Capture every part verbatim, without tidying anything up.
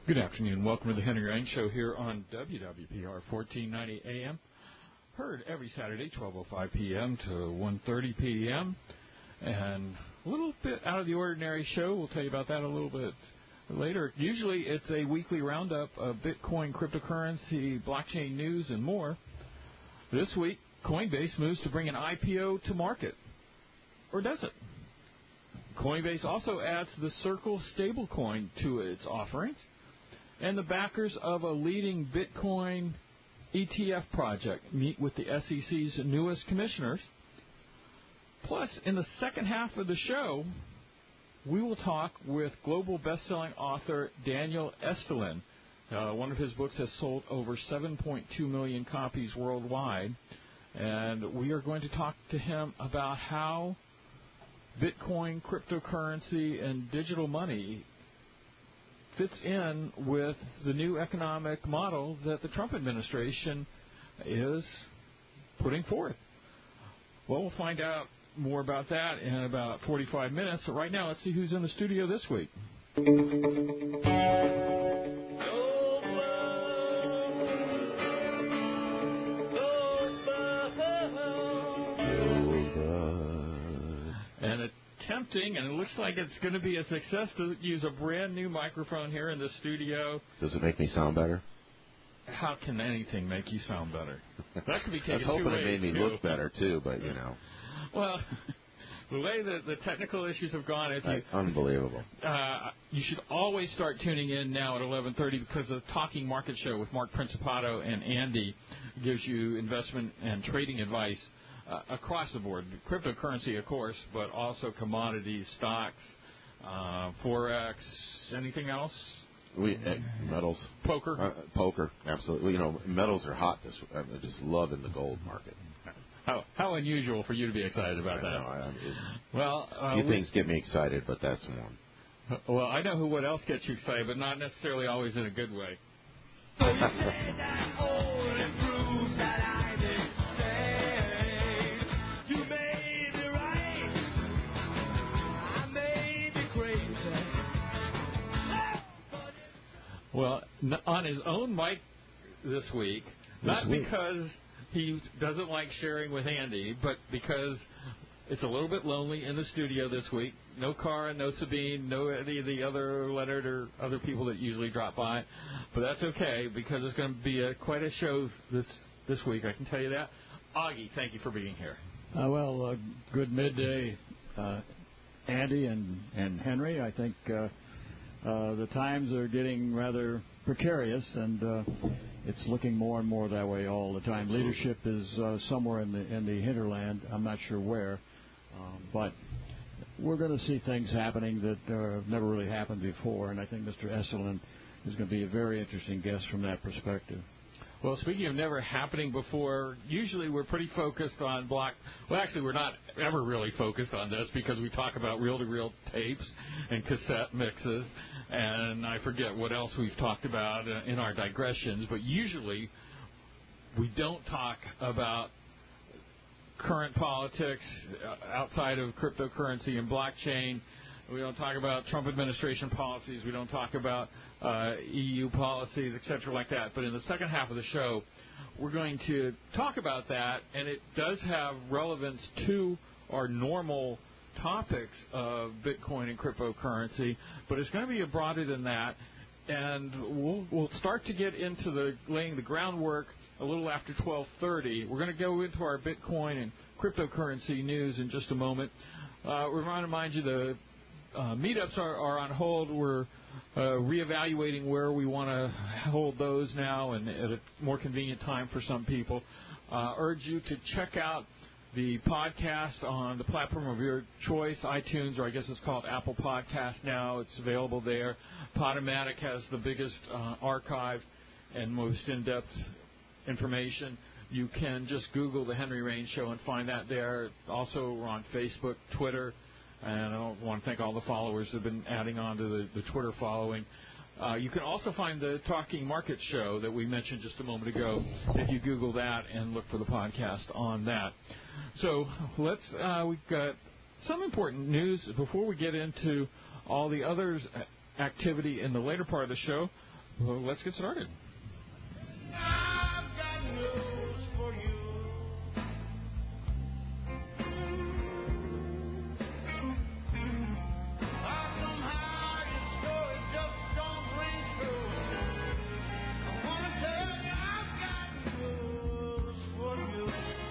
Good afternoon. Welcome to the Henry Rain Show here on W W P R fourteen ninety A M. Heard every Saturday, twelve oh five p.m. to one thirty p.m. And a little bit out of the ordinary show. We'll tell you about that a little bit later. Usually it's a weekly roundup of Bitcoin, cryptocurrency, blockchain news, and more. This week, Coinbase moves to bring an I P O to market. Or does it? Coinbase also adds the Circle stablecoin to its offerings. And the backers of a leading Bitcoin E T F project meet with the S E C's newest commissioners. Plus, in the second half of the show, we will talk with global best-selling author Daniel Estulin. Uh, one of his books has sold over seven point two million copies worldwide. And we are going to talk to him about how Bitcoin, cryptocurrency, and digital money fits in with the new economic model that the Trump administration is putting forth. Well, we'll find out more about that in about forty-five minutes. So right now, let's see who's in the studio this week. And it tempting, and it looks like it's going to be a success to use a brand new microphone here in the studio. Does it make me sound better? How can anything make you sound better? That could be taken I was hoping two it made me ways, look too. better too, but you know. Well, the way that the technical issues have gone, if you, unbelievable. Uh, you should always start tuning in now at eleven thirty because the Talking Market Show with Mark Principato and Andy gives you investment and trading advice Uh, across the board, cryptocurrency, of course, but also commodities, stocks, uh, forex, anything else? We uh, metals, poker, uh, poker, absolutely. You know, metals are hot. This I just love in the gold market. How how unusual for you to be excited about I that? Know, I, it, well, uh, a few we, things get me excited, but that's one. Well, I know who what else gets you excited, but not necessarily always in a good way. Well, on his own mic this week, not because he doesn't like sharing with Andy, but because it's a little bit lonely in the studio this week. No Cara, no Sabine, no any of the other Leonard or other people that usually drop by. But that's okay because it's going to be a, quite a show this this week, I can tell you that. Augie, thank you for being here. Uh, well, uh, good midday, uh, Andy and, and Henry. I think uh, uh, the times are getting rather precarious, and uh, it's looking more and more that way all the time. Leadership is uh, somewhere in the in the hinterland. I'm not sure where, um, but we're going to see things happening that uh, have never really happened before, and I think Mister Estulin is going to be a very interesting guest from that perspective. Well, speaking of never happening before, usually we're pretty focused on block. Well, actually, we're not ever really focused on this because we talk about reel-to-reel tapes and cassette mixes, and I forget what else we've talked about in our digressions, but usually we don't talk about current politics outside of cryptocurrency and blockchain. We don't talk about Trump administration policies. We don't talk about uh, E U policies, et cetera, like that. But in the second half of the show, we're going to talk about that, and it does have relevance to our normal topics of Bitcoin and cryptocurrency, but it's going to be broader than that. And we'll, we'll start to get into the laying the groundwork a little after twelve thirty. We're going to go into our Bitcoin and cryptocurrency news in just a moment. Uh, we want to remind you the Uh, meetups are, are on hold. We're uh, reevaluating where we want to hold those now and at a more convenient time for some people. Uh, urge you to check out the podcast on the platform of your choice, iTunes, or I guess it's called Apple Podcast now. It's available there. Podomatic has the biggest uh, archive and most in-depth information. You can just Google The Henry Rain Show and find that there. Also, we're on Facebook, Twitter, and I want to thank all the followers who have been adding on to the, the Twitter following. Uh, you can also find the Talking Market Show that we mentioned just a moment ago if you Google that and look for the podcast on that. So let's, uh, we've got some important news before we get into all the other activity in the later part of the show. Well, let's get started. I've got news for you. But somehow your story just don't ring true. I wanna tell you I've got news for you.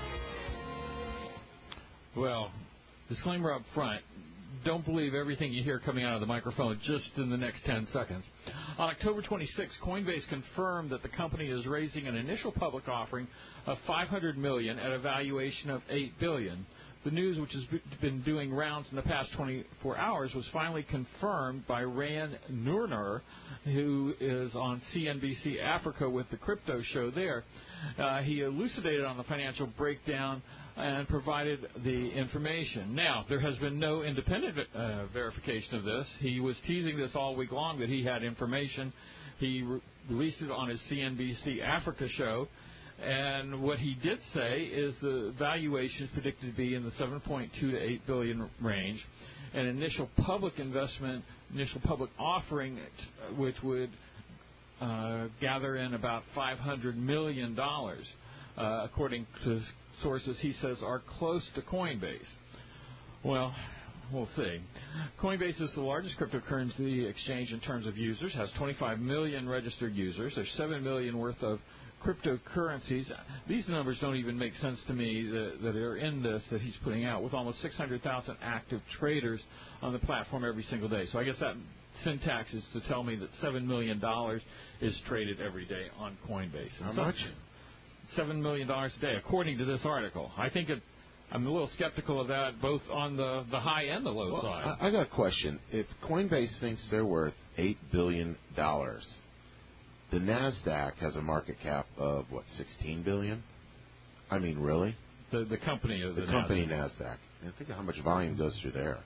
Well, disclaimer up front. Don't believe everything you hear coming out of the microphone just in the next ten seconds. On October twenty-sixth, Coinbase confirmed that the company is raising an initial public offering of five hundred million dollars at a valuation of eight billion dollars. The news, which has been doing rounds in the past twenty-four hours, was finally confirmed by Ran Noorner, who is on C N B C Africa with the crypto show there. Uh, he elucidated on the financial breakdown and provided the information. Now, there has been no independent uh, verification of this. He was teasing this all week long that he had information. He re- released it on his C N B C Africa show. And what he did say is the valuation is predicted to be in the seven point two to eight billion dollars range. An initial public investment, initial public offering, which would uh, gather in about five hundred million dollars, uh, according to sources he says are close to Coinbase. Well, we'll see. Coinbase is the largest cryptocurrency exchange in terms of users, has twenty-five million registered users. There's seven million worth of cryptocurrencies. These numbers don't even make sense to me that, that are in this that he's putting out, with almost six hundred thousand active traders on the platform every single day. So I guess that syntax is to tell me that seven million dollars is traded every day on Coinbase. How so, much? seven million dollars a day, according to this article. I think it, I'm a little skeptical of that, both on the, the high and the low Well, side. I, I got a question. If Coinbase thinks they're worth eight billion dollars, the NASDAQ has a market cap of, what, sixteen billion dollars? I mean, really? The the company of the, The company NASDAQ. NASDAQ. And think of how much volume goes through there.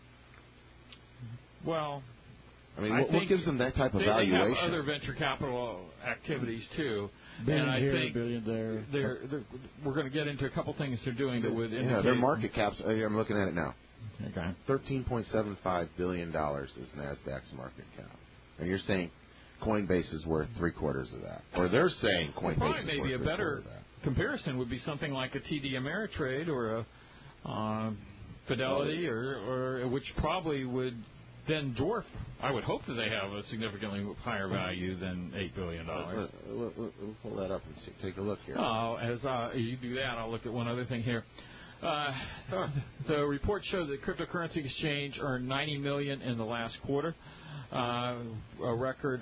Well, I mean, I what, what think gives them that type of they, valuation? they have other venture capital activities, too. Billion and I here, think billion there. they're, they're, we're going to get into a couple things they're doing that would indicate... Yeah, their market caps, uh, I'm looking at it now. Okay. thirteen point seven five billion dollars is NASDAQ's market cap. And you're saying Coinbase is worth three quarters of that. Or they're saying Coinbase Probably is maybe worth a three better quarters of that. comparison would be something like a T D Ameritrade or a uh, Fidelity, or, or which probably would then dwarf. I would hope that they have a significantly higher value than eight billion dollars. We'll, we'll, we'll pull that up and see, take a look here. Oh, as uh, you do that, I'll look at one other thing here. Uh, the report showed that cryptocurrency exchange earned ninety million dollars in the last quarter, uh, a record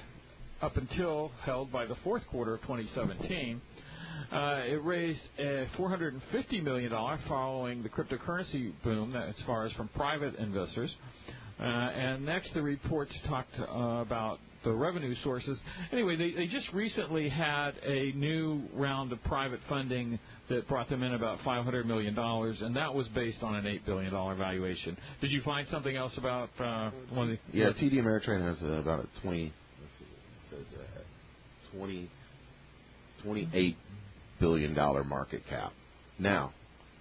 up until held by the fourth quarter of twenty seventeen. Uh, it raised uh, four hundred fifty million dollars following the cryptocurrency boom, as far as from private investors. Uh, and next, the reports talked uh, about the revenue sources. Anyway, they, they just recently had a new round of private funding that brought them in about five hundred million dollars, and that was based on an eight billion dollars valuation. Did you find something else about uh, one of the... Yeah, T D Ameritrade has uh, about a twenty, let's see, it says uh, twenty, twenty-eight billion dollars market cap. Now,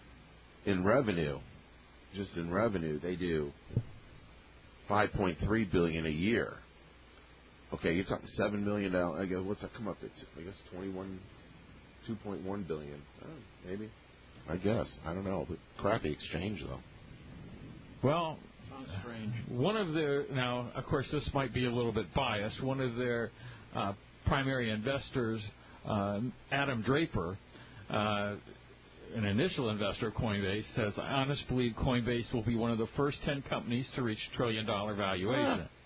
in revenue, just in revenue, they do five point three billion dollars a year. Okay, you're talking seven million dollars. I guess, what's that come up to? I guess twenty-one, two point one billion dollars. Oh, maybe. I guess. I don't know. But crappy exchange, though. Well, strange. One of their, now, of course, this might be a little bit biased. One of their uh, primary investors, uh, Adam Draper, uh, an initial investor of Coinbase, says, I honestly believe Coinbase will be one of the first ten companies to reach trillion-dollar valuation. Ah.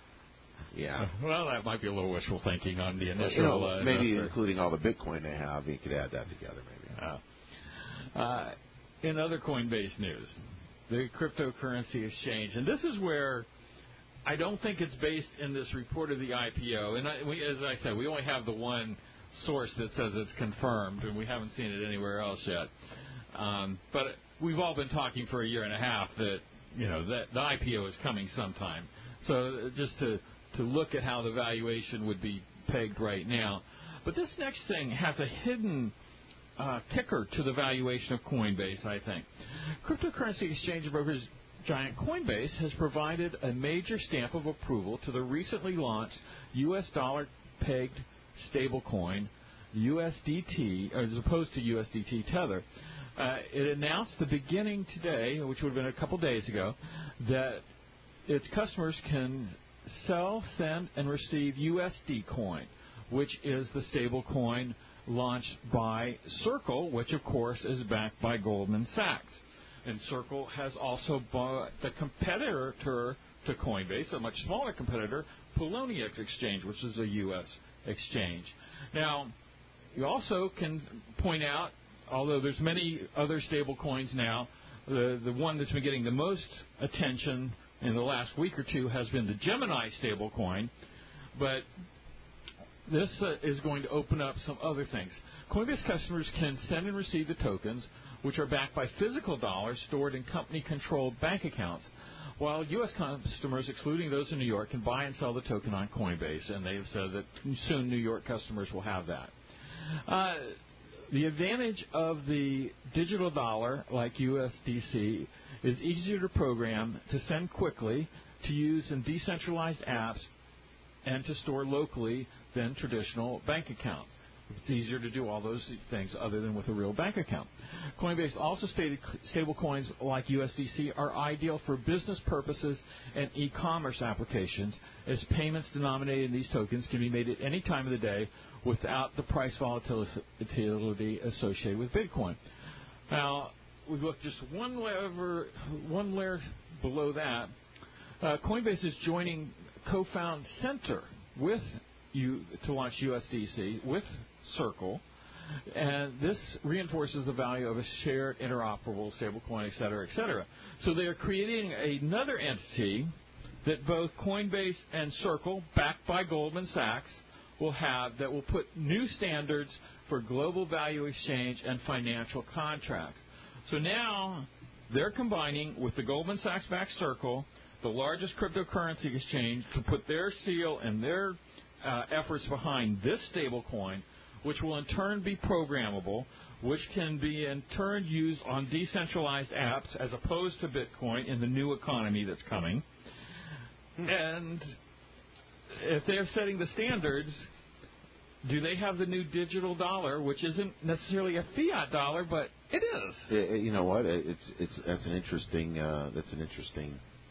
Yeah. Well, that might be a little wishful thinking on the initial. You know, uh, maybe investor. including all the Bitcoin they have, you could add that together, maybe. Uh, uh, in other Coinbase news, the cryptocurrency exchange, and this is where I don't think it's based in this report of the I P O. And I, we, as I said, we only have the one source that says it's confirmed, and we haven't seen it anywhere else yet. Um, but we've all been talking for a year and a half that you know that the I P O is coming sometime. So just to to look at how the valuation would be pegged right now. But this next thing has a hidden uh, kicker to the valuation of Coinbase, I think. Cryptocurrency exchange and brokers giant Coinbase has provided a major stamp of approval to the recently launched U S dollar pegged stablecoin, U S D T, as opposed to U S D T Tether. Uh, it announced the beginning today, which would have been a couple days ago, that its customers can sell, send, and receive U S D coin, which is the stable coin launched by Circle, which, of course, is backed by Goldman Sachs. And Circle has also bought the competitor to Coinbase, a much smaller competitor, Poloniex Exchange, which is a U S exchange. Now, you also can point out, although there's many other stable coins now, the, the one that's been getting the most attention in the last week or two has been the Gemini stable coin, but this uh, is going to open up some other things. Coinbase customers can send and receive the tokens, which are backed by physical dollars stored in company-controlled bank accounts, while U S customers, excluding those in New York, can buy and sell the token on Coinbase, and they have said that soon New York customers will have that. Uh, the advantage of the digital dollar, like U S D C, is easier to program, to send quickly, to use in decentralized apps, and to store locally than traditional bank accounts. It's easier to do all those things other than with a real bank account. Coinbase also stated stablecoins like U S D C are ideal for business purposes and e-commerce applications, as payments denominated in these tokens can be made at any time of the day without the price volatility associated with Bitcoin. Now, we look just one layer, one layer below that. Uh, Coinbase is joining Co-Found Center with you to launch U S D C with Circle, and this reinforces the value of a shared interoperable stablecoin, et cetera, et cetera. So they are creating another entity that both Coinbase and Circle, backed by Goldman Sachs, will have that will put new standards for global value exchange and financial contracts. So now they're combining with the Goldman Sachs-backed Circle, the largest cryptocurrency exchange, to put their seal and their uh, efforts behind this stablecoin, which will in turn be programmable, which can be in turn used on decentralized apps as opposed to Bitcoin in the new economy that's coming. Hmm. And if they're setting the standards, do they have the new digital dollar, which isn't necessarily a fiat dollar, but it is? It, you know what? It's it's that's an interesting uh, that's an interesting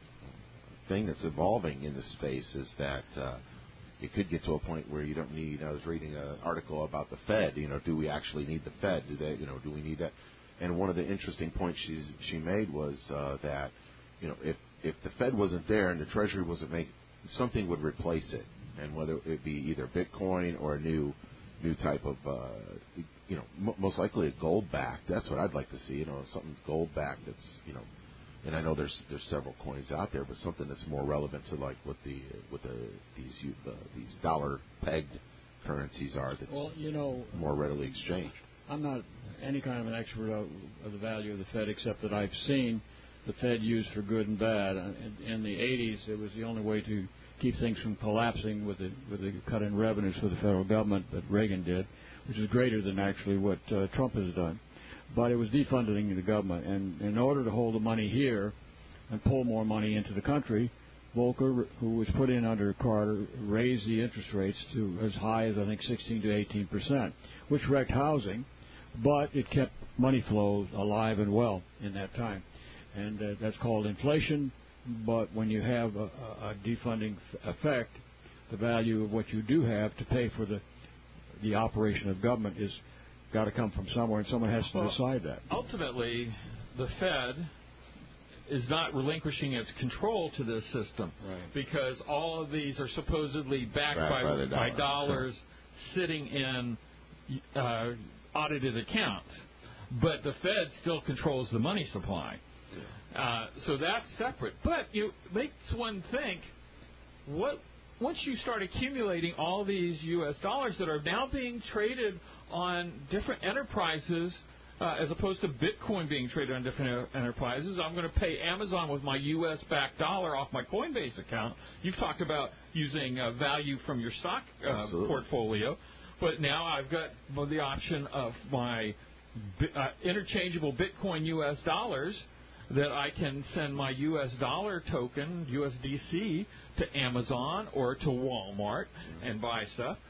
thing that's evolving in this space. Is that uh, it could get to a point where you don't need. I was reading an article about the Fed. You know, do we actually need the Fed? Do they? You know, do we need that? And one of the interesting points she's, she made was uh, that you know if if the Fed wasn't there and the Treasury wasn't making, something would replace it, and whether it be either Bitcoin or a new new type of uh, you know m- most likely a gold back. That's what I'd like to see. You know, something gold back that's you know. And I know there's there's several coins out there, but something that's more relevant to like what the what the these uh, these dollar pegged currencies are. That's well, you know, more readily exchanged. I'm not any kind of an expert of, of the value of the Fed, except that I've seen the Fed used for good and bad. In, in the eighties, it was the only way to keep things from collapsing with the with the cut in revenues for the federal government that Reagan did, which is greater than actually what uh, Trump has done. But it was defunding the government, and in order to hold the money here and pull more money into the country, Volcker, who was put in under Carter, raised the interest rates to as high as I think sixteen to eighteen percent, which wrecked housing, but it kept money flows alive and well in that time, and uh, that's called inflation. But when you have a, a defunding effect, the value of what you do have to pay for the the operation of government is got to come from somewhere, and someone has to well, decide that. Ultimately, the Fed is not relinquishing its control to this system, right, because all of these are supposedly backed, backed by, by, dollar. by dollars sure. sitting in uh, audited accounts. But the Fed still controls the money supply. Yeah. Uh, so that's separate. But it makes one think, what once you start accumulating all these U S dollars that are now being traded on different enterprises, uh, as opposed to Bitcoin being traded on different enterprises, I'm going to pay Amazon with my U S-backed dollar off my Coinbase account. You've talked about using uh, value from your stock uh, portfolio, but now I've got the option of my uh, interchangeable Bitcoin U S dollars that I can send my U S dollar token, U S D C, to Amazon or to Walmart and buy stuff.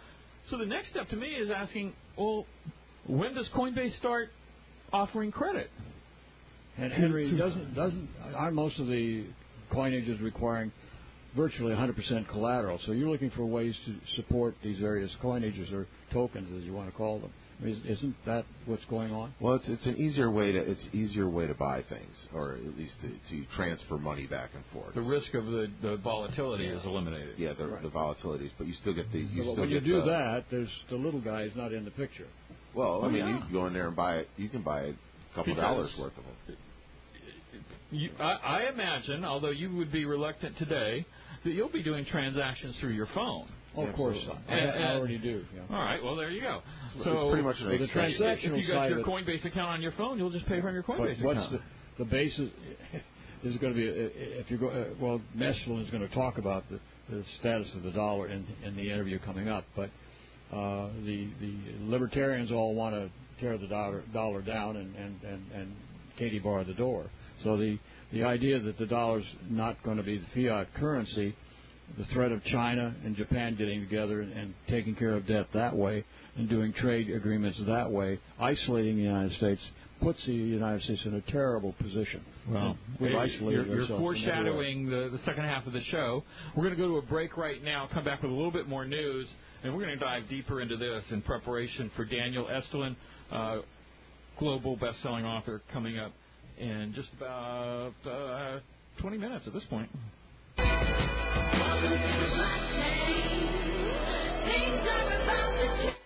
So the next step to me is asking, well, when does Coinbase start offering credit? And Henry, doesn't doesn't aren't most of the coinages requiring virtually one hundred percent collateral? So you're looking for ways to support these various coinages or tokens, as you want to call them. I mean, isn't that what's going on? Well, it's it's an easier way to it's easier way to buy things, or at least to, to transfer money back and forth. The risk of the, the volatility yeah. is eliminated. Yeah, the, right. the volatilities, but you still get the. You well, still when get you do the, that, there's the little guy is not in the picture. Well, I oh, mean, yeah. you can go in there and buy it. You can buy a couple Because dollars worth of them. You, I, I imagine, although you would be reluctant today, that you'll be doing transactions through your phone. Oh, of course, I, and, I already do. Yeah. All right, well, there you go. So So it's pretty much an the extension. transactional if you got side your of it, Coinbase account on your phone, you'll just pay from your Coinbase but what's account. the, the basis? Is it going to be if you go? Uh, well, Nestle is going to talk about the, the status of the dollar in, in the interview coming up, but uh, the the libertarians all want to tear the dollar dollar down and and and, and Katie bar the door. So the the idea that the dollar's not going to be the fiat currency, the threat of China and Japan getting together and, and taking care of debt that way and doing trade agreements that way, isolating the United States, puts the United States in a terrible position. Well, we've hey, isolated you're, you're ourselves foreshadowing the, the second half of the show. We're going to go to a break right now, come back with a little bit more news, and we're going to dive deeper into this in preparation for Daniel Estulin, uh, global best-selling author, coming up in just about uh, twenty minutes at this point. Welcome to the blockchain. Things are about to change.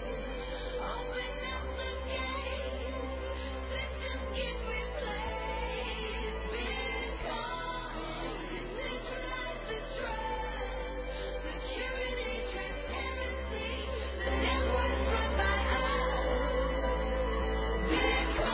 Open up the gate. Systems get replaced. Bitcoin. Decentralize the trust. Security, transparency. The network's run by us. Bitcoin.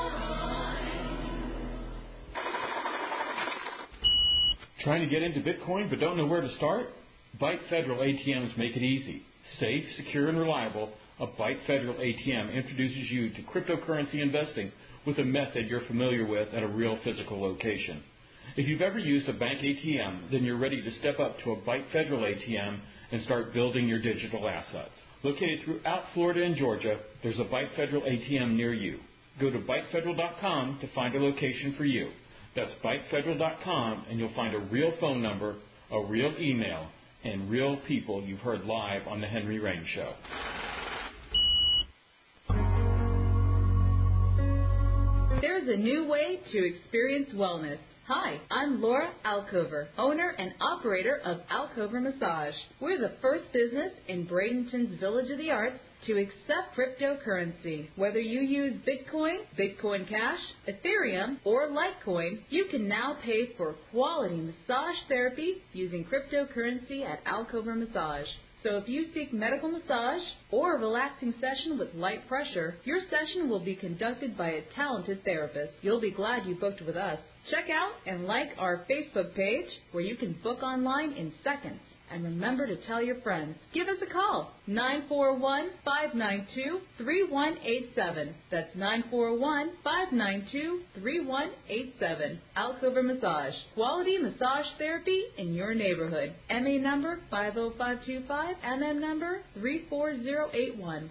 Trying to get into Bitcoin but don't know where to start? Byte Federal A T Ms make it easy. Safe, secure, and reliable, a Byte Federal A T M introduces you to cryptocurrency investing with a method you're familiar with at a real physical location. If you've ever used a bank A T M, then you're ready to step up to a Byte Federal A T M and start building your digital assets. Located throughout Florida and Georgia, there's a Byte Federal A T M near you. Go to byte federal dot com to find a location for you. That's byte federal dot com, and you'll find a real phone number, a real email, and real people you've heard live on The Henry Rain Show. There's a new way to experience wellness. Hi, I'm Laura Alcover, owner and operator of Alcover Massage. We're the first business in Bradenton's Village of the Arts to accept cryptocurrency. Whether you use Bitcoin, Bitcoin Cash, Ethereum, or Litecoin, you can now pay for quality massage therapy using cryptocurrency at Alcover Massage. So if you seek medical massage or a relaxing session with light pressure, your session will be conducted by a talented therapist. You'll be glad you booked with us. Check out and like our Facebook page where you can book online in seconds. And remember to tell your friends. Give us a call, nine four one, five nine two, three one eight seven. That's nine four one, five nine two, three one eight seven. Alcover Massage. Quality massage therapy in your neighborhood. M A number five oh five two five, M M number three four zero eight one.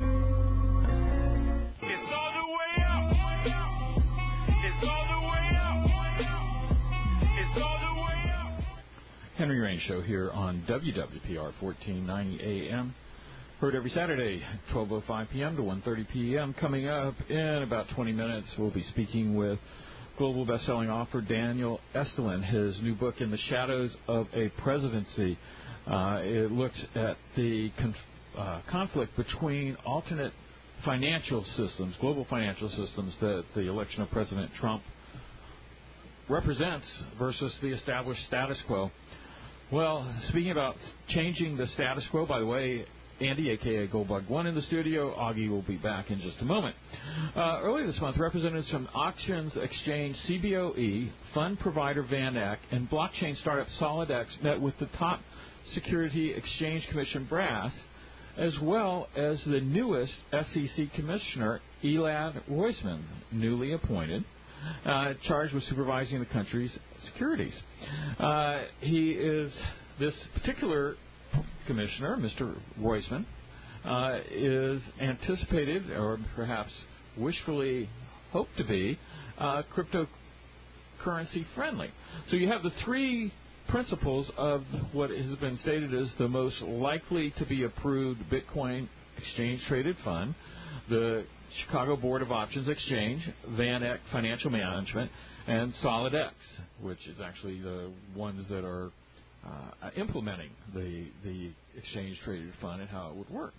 It's all the way up. It's all the way up. It's all the way up. Henry Rain Show here on W W P R fourteen ninety A M. Heard every Saturday, twelve oh five p.m. to one thirty p.m. Coming up in about twenty minutes, we'll be speaking with global best-selling author Daniel Estulin. His new book, In the Shadows of a Presidency. Uh, it looks at the conf- uh, conflict between alternate financial systems, global financial systems that the election of President Trump represents versus the established status quo. Well, speaking about changing the status quo, by the way, Andy, a k a. Goldbug One, in the studio. Augie will be back in just a moment. Uh, earlier this month, representatives from auctions exchange C B O E, fund provider VanEck, and blockchain startup SolidX met with the top Security Exchange Commission brass, as well as the newest S E C Commissioner, Elad Roisman, newly appointed, uh, charged with supervising the country's securities. Uh, he is, this particular commissioner, Mister Roisman, uh, is anticipated, or perhaps wishfully hoped to be, uh, cryptocurrency friendly. So you have the three principles of what has been stated as the most likely to be approved Bitcoin exchange-traded fund, the Chicago Board of Options Exchange, VanEck Financial Management, and SolidX, which is actually the ones that are uh, implementing the the exchange-traded fund and how it would work.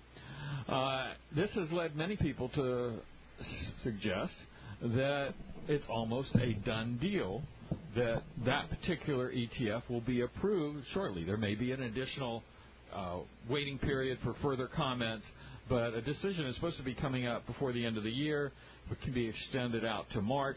Uh, this has led many people to s- suggest that it's almost a done deal that that particular E T F will be approved shortly. There may be an additional uh, waiting period for further comments, but a decision is supposed to be coming up before the end of the year. It can be extended out to March.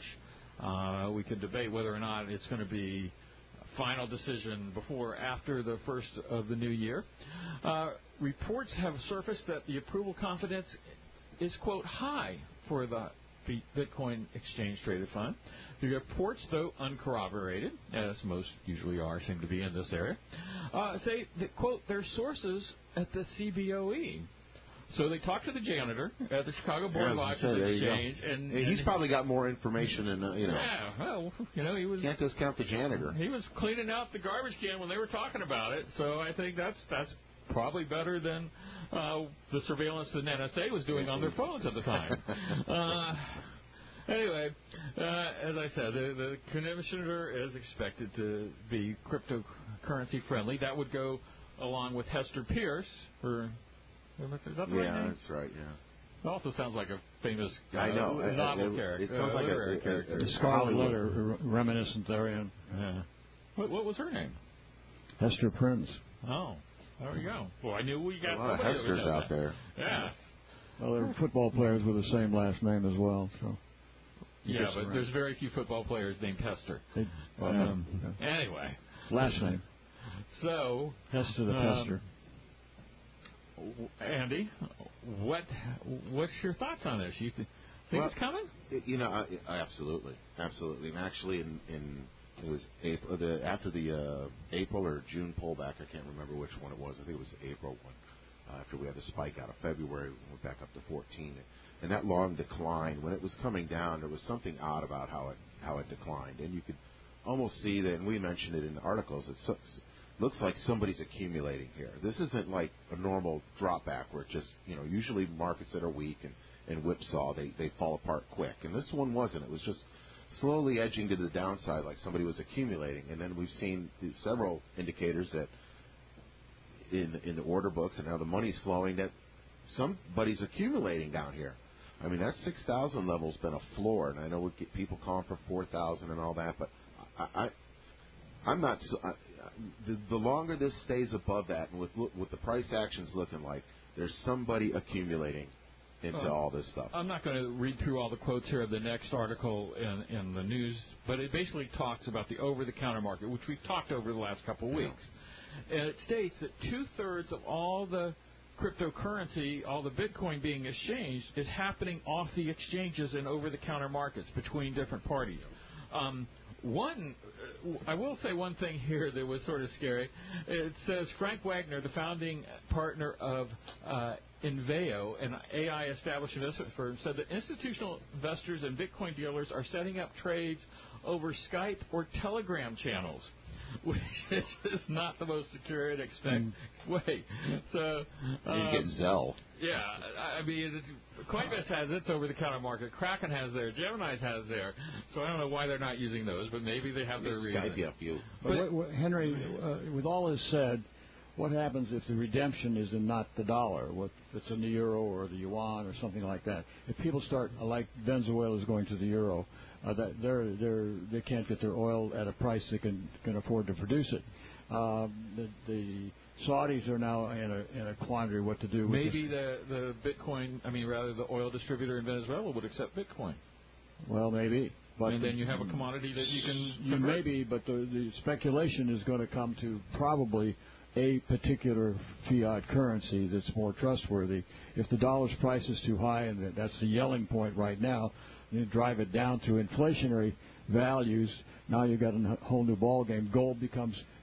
Uh, we can debate whether or not it's going to be a final decision before or after the first of the new year. Uh, reports have surfaced that the approval confidence is, quote, high for the Bitcoin exchange-traded fund. The reports, though uncorroborated, as most usually are, seem to be in this area, uh, say that, quote, their sources at the C B O E. So they talked to the janitor at the Chicago Board of Yeah, Options so there you go. Exchange, and, Hey, he's and probably got more information than uh, you know. yeah, well, you know, he was Can't discount the janitor. he was cleaning out the garbage can when they were talking about it. So I think that's that's probably better than uh, the surveillance that N S A was doing on their phones at the time. uh, Anyway, uh, as I said, the, the commissioner is expected to be cryptocurrency friendly. That would go along with Hester Pierce. Or, is that the right Yeah, name? that's right. Yeah. It also sounds like a famous uh, I know. novel It- it- character. it sounds uh, like a- literary a- character. a- The Scarlet Hollywood. Letter r- reminiscent therein. Yeah. What, what was her name? Hester Prynne. Oh, there we go. Well, I knew we got A lot of somebody that would Hesters know out that. there. Yeah. Well, there are football players with the same last name as well. So. You Yeah, get some but right. there's very few football players named Hester. They- well, Um, yeah. Anyway, Last name. so Hester the Um, Pester. w- Andy, what what's your thoughts on this? You th- think Well, it's coming? It- You know, I, I absolutely, absolutely. And actually, in, in it was April, the after the uh, April or June pullback. I can't remember which one it was. I think it was the April one. Uh, after we had the spike out of February, we went back up to fourteen. And that long decline, when it was coming down, there was something odd about how it how it declined, and you could almost see that. And we mentioned it in the articles. It so, looks like somebody's accumulating here. This isn't like a normal drop back where it just, you know, usually markets that are weak and, and whipsaw, they, they fall apart quick. And this one wasn't. It was just slowly edging to the downside like somebody was accumulating. And then we've seen these several indicators that in in the order books and how the money's flowing that somebody's accumulating down here. I mean, that six thousand level's been a floor, and I know we get people calling for four thousand and all that, but I, I, I'm not. So, I, the, the longer this stays above that, and with with the price actions looking like, there's somebody accumulating into Well, all this stuff. I'm not going to read through all the quotes here of the next article in, in the news, but it basically talks about the over-the-counter market, which we've talked over the last couple of weeks. And it states that two-thirds of all the cryptocurrency, all the Bitcoin being exchanged, is happening off the exchanges and over-the-counter markets between different parties. Um, one, I will say one thing here that was sort of scary. It says Frank Wagner, the founding partner of uh, Inveo, an A I established investment firm, said that institutional investors and Bitcoin dealers are setting up trades over Skype or Telegram channels, which is not the most secure and expect way. So um, you get Zelle. yeah, I I mean, it- Coinbase has its over-the-counter market. Kraken has theirs. Gemini has theirs. So I don't know why they're not using those, but maybe they have their reason. Skype you up, you. But, what, what, Henry, uh, with all this said, what happens if the redemption is in not the dollar, what, if it's in the euro or the yuan or something like that? If people start, like Venezuela is going to the euro, uh, that they're, they're, they can't get their oil at a price they can, can afford to produce it. Um, the, the Saudis are now in a, in a quandary what to do with Maybe this. the, the Bitcoin, I mean, rather the oil distributor in Venezuela would accept Bitcoin. Well, maybe. But And then you have a commodity that you can You convert. maybe, but the, the speculation is going to come to probably a particular fiat currency that's more trustworthy. If the dollar's price is too high, and that's the yelling point right now, you drive it down to inflationary values. Now you've got a whole new ball game. Gold becomes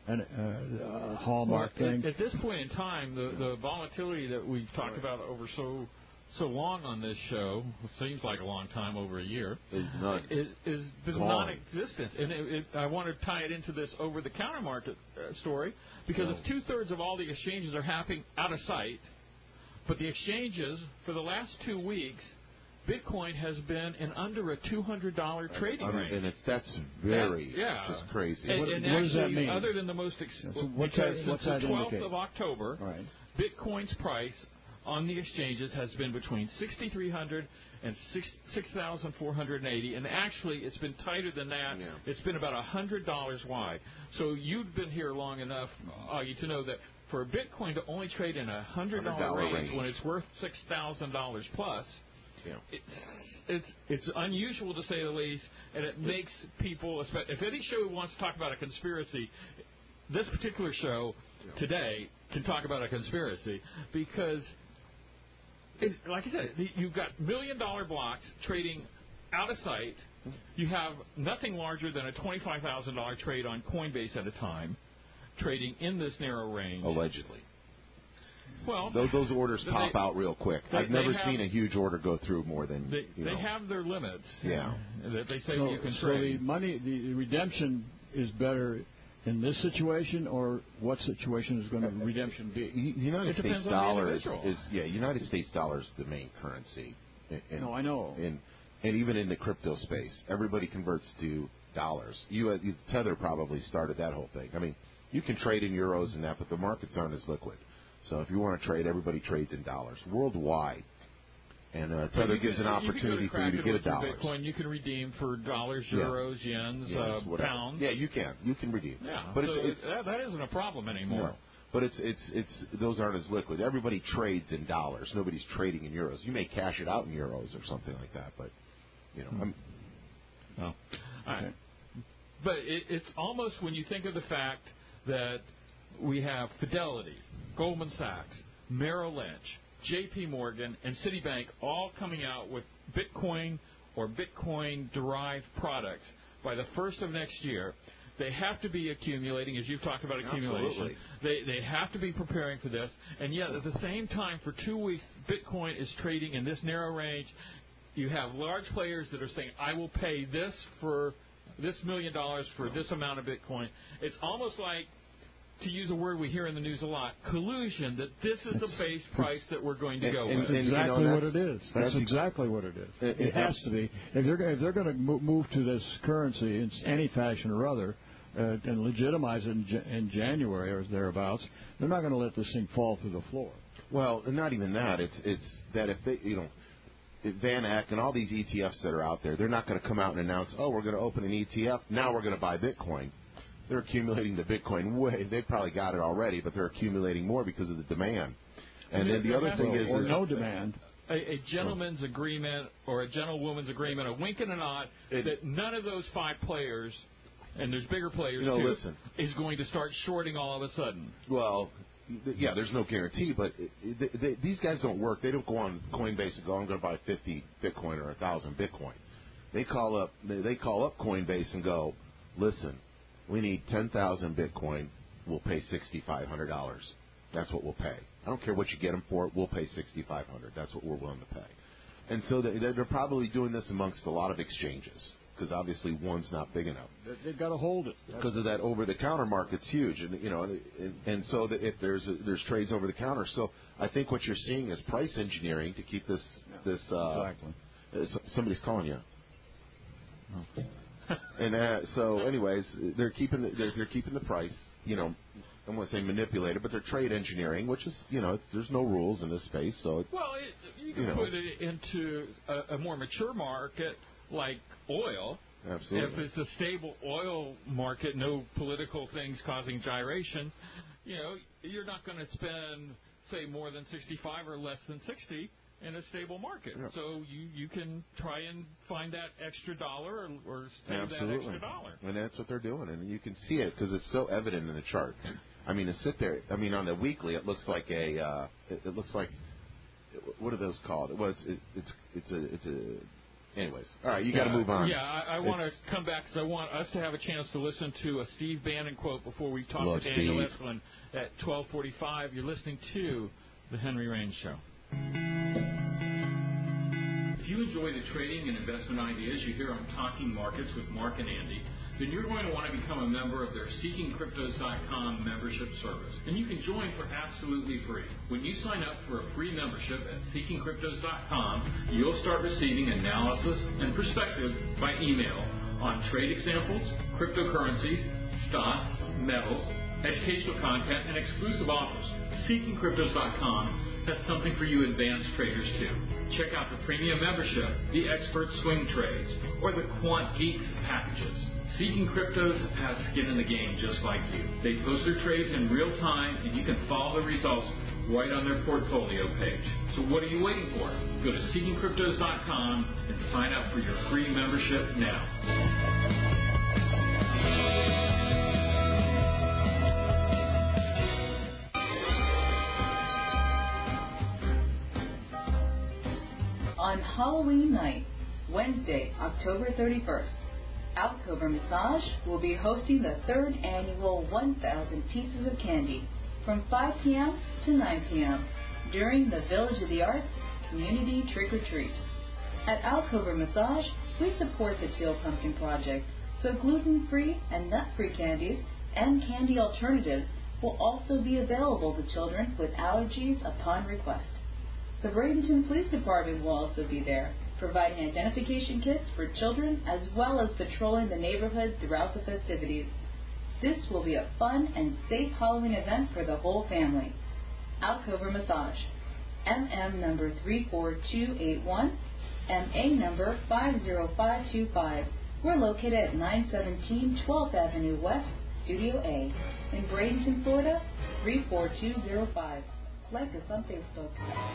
an, uh, a hallmark well, thing. At, at this point in time, the, the volatility that we've talked about over so so long on this show, it seems like a long time, over a year, is none. Is, is Gone. non-existent. And it, it, I want to tie it into this over-the-counter market uh, story, because Yeah. if two-thirds of all the exchanges are happening out of sight, but the exchanges, for the last two weeks, Bitcoin has been in under a two hundred dollars trading I mean, range. and it's that's very That- yeah. just crazy. And, What- and what does that actually, mean? other than the most, ex- Yeah, so what's because that- what's since that the twelfth indicate? of October, Right. Bitcoin's price on the exchanges has been between sixty-three hundred and six thousand four hundred eighty, and actually it's been tighter than that. Yeah. It's been about one hundred dollars wide. So you've been here long enough, Augie, to know that for a Bitcoin to only trade in a one hundred dollars one hundred dollars range, range. when it's worth six thousand dollars plus, Yeah. it's, it's it's unusual to say the least, and it makes people, espe- if any show wants to talk about a conspiracy, this particular show today can talk about a conspiracy, because, it, like I said, the- you've got million-dollar blocks trading out of sight. You have nothing larger than a twenty-five thousand dollars trade on Coinbase at a time, trading in this narrow range. Allegedly. Well, Those, those orders they- pop out real quick. they- I've never they have- seen a huge order go through more than, They, you they know. have their limits. Yeah. That they say So, you can so the trade. money, the redemption is better in this situation, or what situation is going to redemption be? U- United It States depends on the dollar is, individual. is yeah. United States dollar is the main currency. In, in, No, I know. In, and even in the crypto space, everybody converts to dollars. You, uh, you Tether probably started that whole thing. I mean, you can trade in euros and that, but the markets aren't as liquid. So if you want to trade, everybody trades in dollars worldwide. And uh, But Tether you gives can- an you can go opportunity for you to Kraken get a with your dollar. Bitcoin, you can redeem for dollars, Yeah. euros, yens, Yes, uh, whatever. pounds. Yeah, you can. You can redeem. Yeah, but so it's, it's that, that isn't a problem anymore. No. But it's it's it's those aren't as liquid. Everybody trades in dollars. Nobody's trading in euros. You may cash it out in euros or something like that, but you know, I'm, Oh. All right. But it, it's almost, when you think of the fact that we have Fidelity, Goldman Sachs, Merrill Lynch, J P Morgan, and Citibank all coming out with Bitcoin or Bitcoin-derived products by the first of next year. They have to be accumulating, as you've talked about accumulation. Absolutely. They they have to be preparing for this, and yet at the same time, for two weeks, Bitcoin is trading in this narrow range. You have large players that are saying, "I will pay this for this million dollars for this amount of Bitcoin." It's almost like, to use a word we hear in the news a lot, collusion, that this is the base price that we're going to go And- with. That's and, you know, exactly what that's- it is. That's, that's ex- exactly what it is. It- It, it- has to be. If they're gonna- if they're going to move to this currency in any fashion or other, uh, and legitimize it in, J- in January or thereabouts, they're not going to let this thing fall through the floor. well, and not even that. It's it's that if they you know. Van Eck and all these E T Fs that are out there, they're not going to come out and announce, "Oh, we're going to open an E T F. Now we're going to buy Bitcoin." They're accumulating the Bitcoin way. They've probably got it already, but they're accumulating more because of the demand. And then the other thing is, or is no demand. A, a gentleman's agreement or a gentlewoman's agreement, a wink and a nod, It- that none of those five players, and there's bigger players You know, too, listen. is going to start shorting all of a sudden. well, th- yeah, there's no guarantee, but it, it, they, these guys don't work. They don't go on Coinbase and go, "I'm going to buy fifty Bitcoin or one thousand Bitcoin." They call up they, they call up Coinbase and go, "Listen, we need ten thousand Bitcoin. We'll pay sixty-five hundred dollars. That's what we'll pay. I don't care what you get them for. We'll pay sixty-five hundred dollars. That's what we're willing to pay." And so they, they're probably doing this amongst a lot of exchanges, because obviously one's not big enough. They've got to hold it. Because of that over-the-counter market's huge, and you know, and, and so that if there's a, there's trades over the counter, so I think what you're seeing is price engineering to keep this this. Uh, Exactly. uh, so- somebody's calling you. And uh, so, anyways, they're keeping the, they're, they're keeping the price. You know, I don't want to say manipulated, but they're trade engineering, which is you know, it's, there's no rules in this space, so it, Well, it, you can You know. put it into a, a more mature market like oil. absolutely. If it's a stable oil market, no political things causing gyrations, you know, you're not going to spend, say, more than sixty-five or less than sixty in a stable market. Yeah. So you, you can try and find that extra dollar or, or save that Absolutely. extra dollar. And that's what they're doing, and you can see it because it's so evident in the chart. I mean, to sit there. I mean, on the weekly, it looks like a. Uh, it, it looks like. What are those called? Well, it's it, it's it's a it's a anyways, all right, you got to Yeah, move on. Yeah, I, I want to It's- come back because I want us to have a chance to listen to a Steve Bannon quote before we talk Love to Daniel Steve. Estlin at twelve forty-five. You're listening to The Henry Raines Show. If you enjoy the trading and investment ideas you hear on Talking Markets with Mark and Andy, then you're going to want to become a member of their Seeking Cryptos dot com membership service. And you can join for absolutely free. When you sign up for a free membership at Seeking Cryptos dot com, you'll start receiving analysis and perspective by email on trade examples, cryptocurrencies, stocks, metals, educational content, and exclusive offers. Seeking Cryptos dot com has something for you advanced traders too. Check out the premium membership, the expert swing trades, or the quant geeks packages. Seeking Cryptos has skin in the game just like you. They post their trades in real time, and you can follow the results right on their portfolio page. So what are you waiting for? Go to Seeking Cryptos dot com and sign up for your free membership now. On Halloween night, Wednesday, October thirty-first, Alcover Massage will be hosting the third annual one thousand Pieces of Candy from five p.m. to nine p.m. during the Village of the Arts Community Trick or Treat. At Alcover Massage, we support the Teal Pumpkin Project, so gluten-free and nut-free candies and candy alternatives will also be available to children with allergies upon request. The Bradenton Police Department will also be there, providing identification kits for children as well as patrolling the neighborhood throughout the festivities. This will be a fun and safe Halloween event for the whole family. Alcover Massage, M M number three four two eight one, M A number five zero five two five. We're located at nine seventeen twelfth Avenue West, Studio A, in Bradenton, Florida, three four two zero five. Like us on Facebook.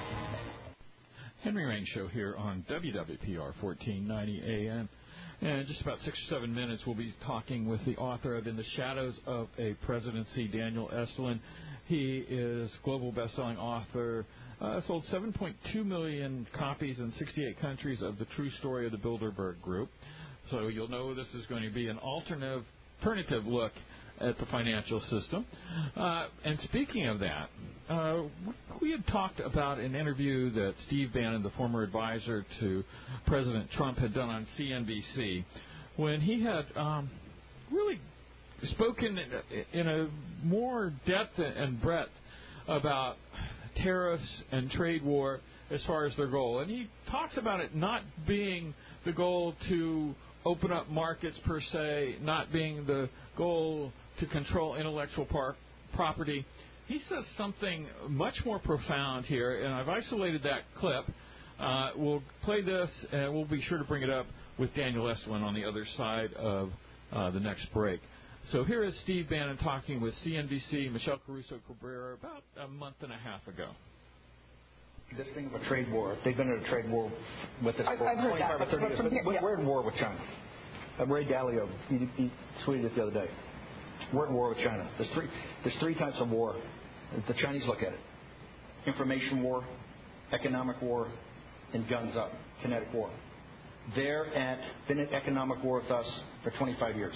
Henry Raines Show here on W W P R fourteen ninety A M. And in just about six or seven minutes, we'll be talking with the author of In the Shadows of a Presidency, Daniel Estlin. He is global best-selling author, uh, sold seven point two million copies in sixty-eight countries of The True Story of the Bilderberg Group. So you'll know this is going to be an alternative, alternative look at the financial system. Uh, and speaking of that, uh, we had talked about an interview that Steve Bannon, the former advisor to President Trump, had done on C N B C when he had um, really spoken in a more depth and breadth about tariffs and trade war as far as their goal. And he talks about it not being the goal to open up markets per se, not being the goal to control intellectual par- property. He says something much more profound here, and I've isolated that clip. Uh, we'll play this, and we'll be sure to bring it up with Daniel Estlin on the other side of uh, the next break. So here is Steve Bannon talking with C N B C, Michelle Caruso Cabrera, about a month and a half ago. This thing of a trade war, they've been in a trade war with us I've- for I've heard that, twenty-five or but- thirty but years. from here- We're, yeah. we're in war with China. Uh, Ray Dalio, he, he tweeted it the other day. We're at war with China. There's three, there's three types of war. The Chinese look at it. Information war, economic war, and guns up, kinetic war. They're at, been at economic war with us for twenty-five years.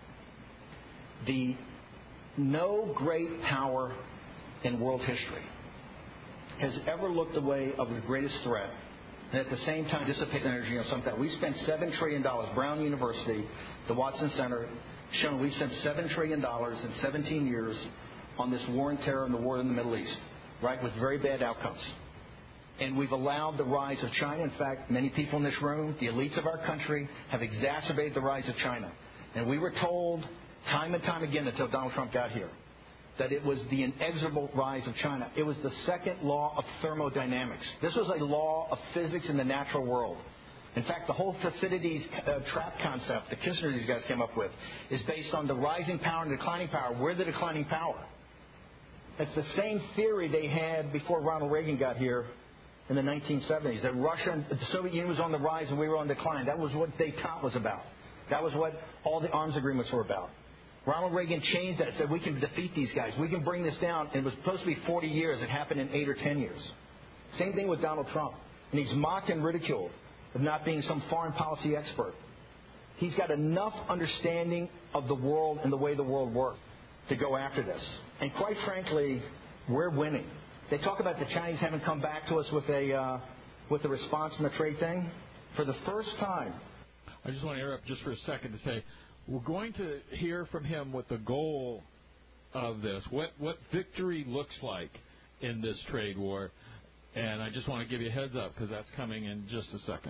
The no great power in world history has ever looked the way of the greatest threat and at the same time dissipates energy on something. We spent seven trillion dollars. Brown University, the Watson Center, shown we spent seven trillion dollars in seventeen years on this war on terror and the war in the Middle East, right, with very bad outcomes. And we've allowed the rise of China. In fact, many people in this room, the elites of our country, have exacerbated the rise of China. And we were told time and time again until Donald Trump got here that it was the inexorable rise of China. It was the second law of thermodynamics. This was a law of physics in the natural world. In fact, the whole Thucydides uh, trap concept that Kissinger these guys came up with is based on the rising power and declining power. We're the declining power. It's the same theory they had before Ronald Reagan got here in the nineteen seventies, that Russia and the Soviet Union was on the rise and we were on decline. That was what détente was about. That was what all the arms agreements were about. Ronald Reagan changed that and said, we can defeat these guys. We can bring this down. And it was supposed to be forty years. It happened in eight or ten years. Same thing with Donald Trump. And he's mocked and ridiculed. of not being some foreign policy expert. He's got enough understanding of the world and the way the world works to go after this. And quite frankly, we're winning. They talk about the Chinese haven't come back to us with a uh, with a response on the trade thing. For the first time. I just want to interrupt just for a second to say we're going to hear from him what the goal of this, what what victory looks like in this trade war. And I just want to give you a heads up because that's coming in just a second.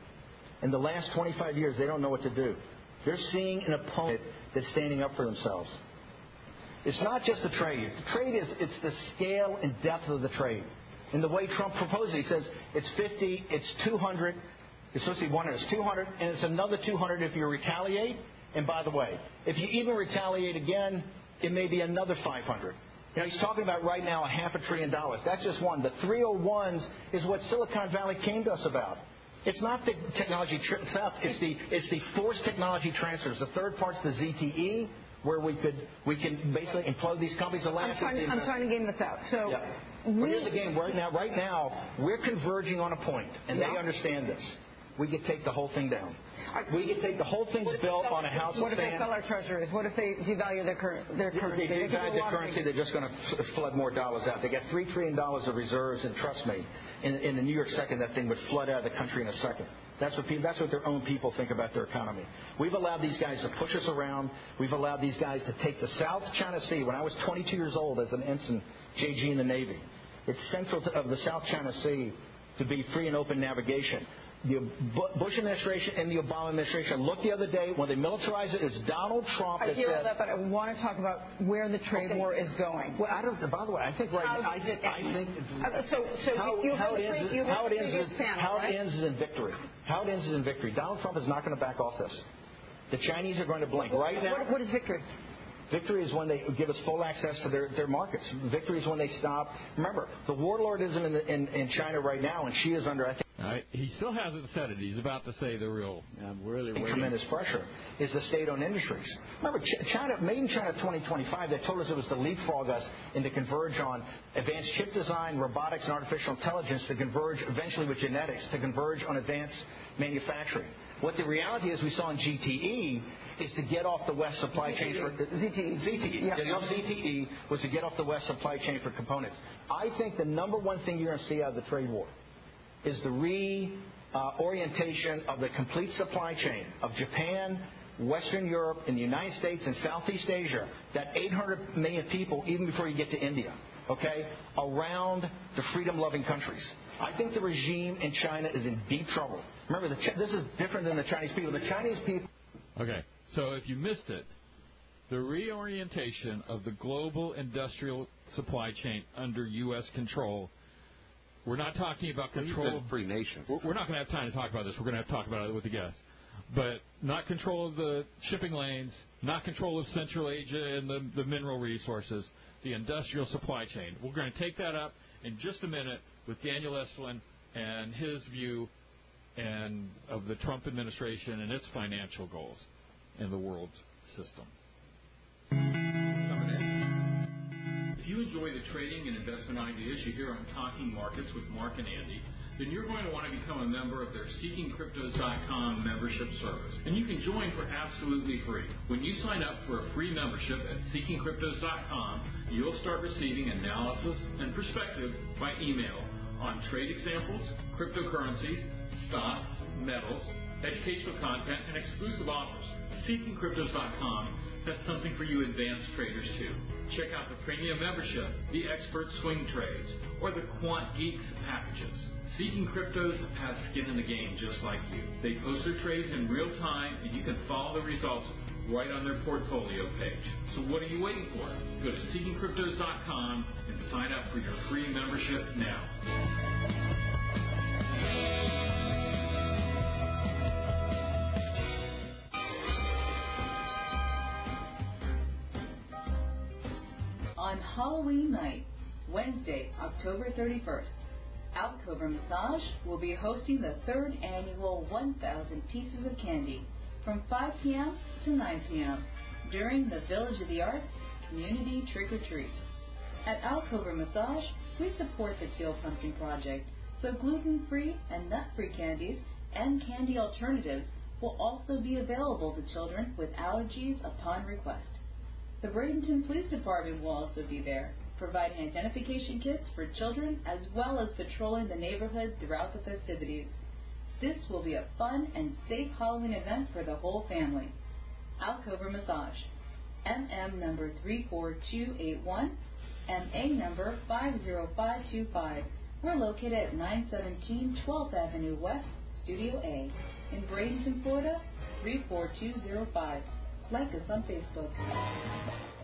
In the last twenty-five years, they don't know what to do. They're seeing an opponent that's standing up for themselves. It's not just the trade. The trade is it's the scale and depth of the trade. And the way Trump proposed it, he says it's fifty, it's two hundred, it's supposed to be one hundred, it's two hundred, and it's another two hundred if you retaliate. And by the way, if you even retaliate again, it may be another five hundred. You know, he's talking about right now a half a trillion dollars. That's just one. The three oh ones is what Silicon Valley came to us about. It's not the technology tri- theft. It's the it's the forced technology transfers. The third part's the Z T E, where we could we can basically implode these companies. The last I'm trying, is the I'm trying to game this out. So yeah. we, Well, here's the game. Right now, right now, we're converging on a point, and Yeah. they understand this. We could take the whole thing down. We could take the whole thing's built on a house What of if they sand. sell our treasuries? What if they devalue their, cur- their If currency? they They could do devalue a the lot of currency, things. they're just going to flood more dollars out. They got three trillion dollars of reserves, and trust me, in, in the New York second, that thing would flood out of the country in a second. That's what people, that's what their own people think about their economy. We've allowed these guys to push us around. We've allowed these guys to take the South China Sea. When I was twenty-two years old as an ensign, J G in the Navy, it's central to, of the South China Sea to be free and open navigation. The Bush administration and the Obama administration looked the other day when they militarized it. It's Donald Trump I that hear all said. that, but I want to talk about where the trade Okay. war is going. Well, I don't. By the way, I think right How now, I, does it I end? think Uh, so, so how, you, you how heard it the ends, pre- you heard how the it ends previous is panel, how right? it ends is in victory. How it ends is in victory. Donald Trump is not going to back off this. The Chinese are going to blink What- right now. What, what is victory? Victory is when they give us full access to their, their markets. Victory is when they stop. Remember, the warlordism in, the, in, in China right now, and she is under, I think, All right. He still hasn't said it. He's about to say the real. I'm really waiting. tremendous pressure, is the state-owned industries. Remember, Ch- China, Made in China twenty twenty-five, they told us it was to leapfrog us and to converge on advanced chip design, robotics, and artificial intelligence, to converge eventually with genetics, to converge on advanced manufacturing. What the reality is we saw in G T E is to get off the West supply chain for Z T E. Z T E. Yeah. Getting off Z T E was to get off the West supply chain for components. I think the number one thing you're going to see out of the trade war is the re-orientation of the complete supply chain of Japan, Western Europe, and the United States and Southeast Asia, that eight hundred million people, even before you get to India, okay, around the freedom-loving countries. I think the regime in China is in deep trouble. Remember, the Ch- this is different than the Chinese people. The Chinese people... Okay. So if you missed it, the reorientation of the global industrial supply chain under U S control. We're not talking about Well, you control. said free nation. We're we're not going to have time to talk about this. We're going to have to talk about it with the guests. But not control of the shipping lanes, not control of Central Asia and the, the mineral resources, the industrial supply chain. We're going to take that up in just a minute with Daniel Estlin and his view and of the Trump administration and its financial goals in the world system. If you enjoy the trading and investment ideas you hear on Talking Markets with Mark and Andy, then you're going to want to become a member of their Seeking Cryptos dot com membership service. And you can join for absolutely free. When you sign up for a free membership at Seeking Cryptos dot com, you'll start receiving analysis and perspective by email on trade examples, cryptocurrencies, stocks, metals, educational content, and exclusive offers. Seeking Cryptos dot com has something for you advanced traders too. Check out the premium membership, the expert swing trades, or the quant geeks packages. Seeking Cryptos has skin in the game just like you. They post their trades in real time, and you can follow the results right on their portfolio page. So what are you waiting for? Go to Seeking Cryptos dot com and sign up for your free membership now. On Halloween night, Wednesday, October thirty-first, Alcover Massage will be hosting the third annual one thousand Pieces of Candy from five p.m. to nine p.m. during the Village of the Arts Community Trick or Treat. At Alcover Massage, we support the Teal Pumpkin Project, so gluten-free and nut-free candies and candy alternatives will also be available to children with allergies upon request. The Bradenton Police Department will also be there, providing identification kits for children as well as patrolling the neighborhood throughout the festivities. This will be a fun and safe Halloween event for the whole family. Alcover Massage, M M number three four two eight one, M A number five zero five two five. We're located at nine seventeen twelfth Avenue West, Studio A, in Bradenton, Florida, three four two zero five. Like us on Facebook.